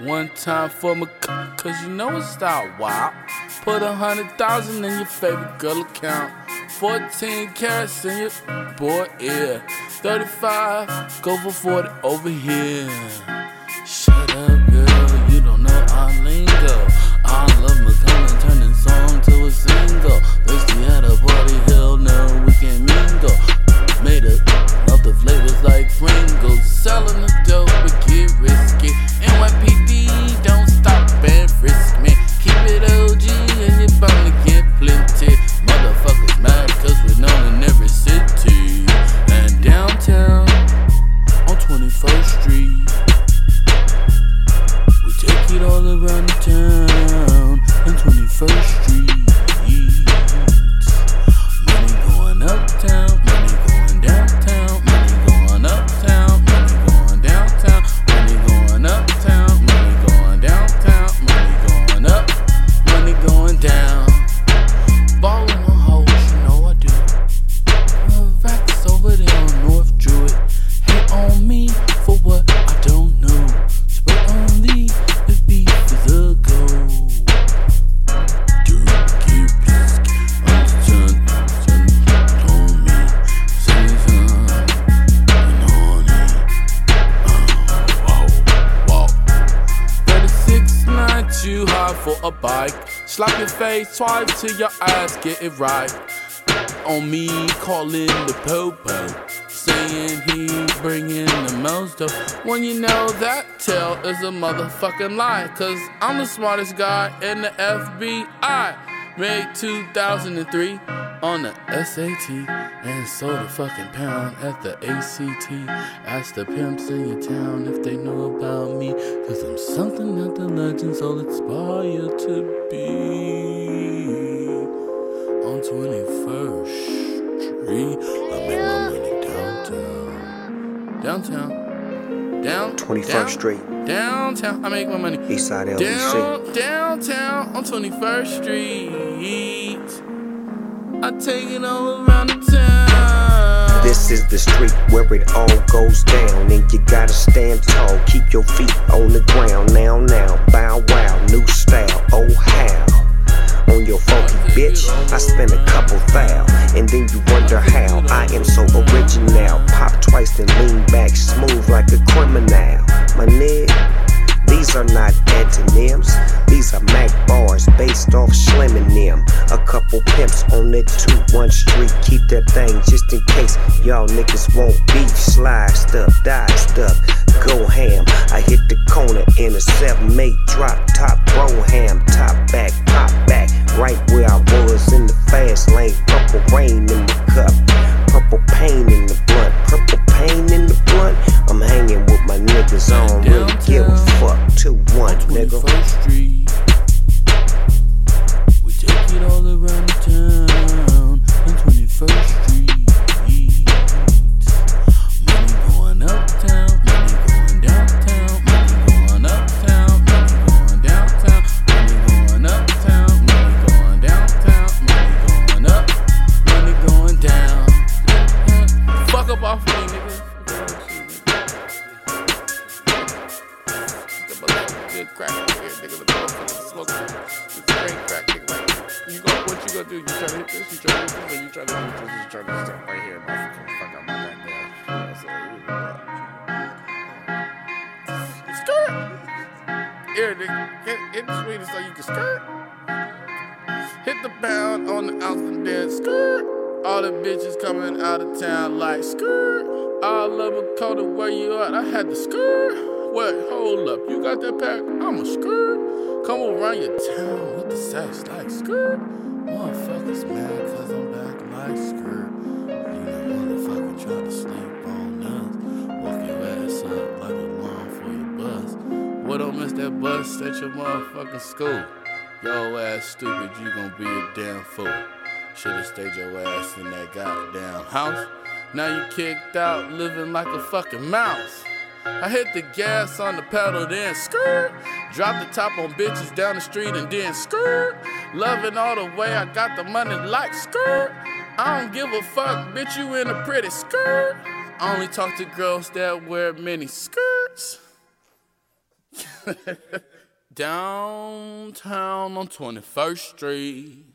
One time for my cause you know it's style wild. Put 100,000 in your favorite girl account. 14 carats in your boy ear. 35, go for 40 over here. Shut up, girl, you don't know our lingo. I love McConnell turning song to a single. Basically at a party, hell no, we can mingle. Made up of the flavors like Pringles. Selling the dope, but get risky. NYPD, don't stop and frisk me. Keep it OG and you're bound to get plenty. Motherfuckers mad cause we're known in every city. And downtown, on 21st Street, we take it all around the town. On 21st Street, money going uptown, money going downtown, money going uptown, money going downtown, money going uptown, money going downtown, money going up, money going down. Ballin' on hoes, you know I do. Racks over there on North Druid. Hate on me for what I don't know. Spray on Lee, the beef is a go. Dude, keep risky. I'm done, told me. Say something, and honey. Whoa. 36.9 too high for a bike. Slap your face twice till your ass get it right. On me, calling the popo, saying he bringing the most dope. When you know that tale is a motherfucking lie, cause I'm the smartest guy in the FBI. Made 2003 on the SAT and sold a fucking pound at the ACT. Ask the pimps in your town if they know about me, cause I'm something that the legends all aspire to be. On 21st Street, I make my money downtown. 21st Street. Downtown, I make my money. Eastside LBC. Downtown on 21st Street. I take it all around the town. This is the street where it all goes down, and you gotta stand tall, keep your feet on the ground. Now, bow wow, new style, oh how. On your funky bitch, I spend a couple thou, and then you wonder how I am so original. Pop twice and lean back, smooth like a criminal. My nigga, these are not antonyms, these are Mac bars based off Slim and them. A couple pimps on that 2-1 street, keep that thing just in case y'all niggas won't beef. Sliced up, diced up, go ham. I hit the corner in a 7-8 drop top, Broham, top back, pop back, right where I was in the fast lane. Purple rain in the cup, purple pain in the blunt, purple pain in the blunt. I'm hanging with my niggas, I don't really give a fuck. 2-1, nigga. 21st Street, we take it all around the town. On 21st Street, money going uptown, money going downtown, money going uptown, money going downtown, money going uptown, money going downtown, money going up, money going down. Fuck up off me, nigga. Good crack over here, nigga. The motherfucker smoking. It's straight crack, nigga. Like, what you gonna do? You try to hit this? You try to hit this? Or you try to hit this? You try to step right here, motherfucker. Fuck out my goddamn. Skirt. Here, nigga. Hit the sweetest so you can skirt. Hit the pound on the ounce and then skirt. All the bitches coming out of town like skirt. I love a color where you at. I had the skirt. What? Hold up, you got that pack? I'm a skirt. Come around your town with the sex like skirt. Motherfuckers mad cause I'm back like skirt. You know, motherfucker try to sleep on us. Walk your ass up like a lawn for your bus. What don't miss that bus at your motherfucking school? Yo ass stupid, you gon' be a damn fool. Should've stayed your ass in that goddamn house. Now you kicked out, living like a fucking mouse. I hit the gas on the pedal, then skirt. Drop the top on bitches down the street and then skirt. Loving all the way, I got the money like skirt. I don't give a fuck, bitch, you in a pretty skirt. I only talk to girls that wear mini skirts. Downtown on 21st Street.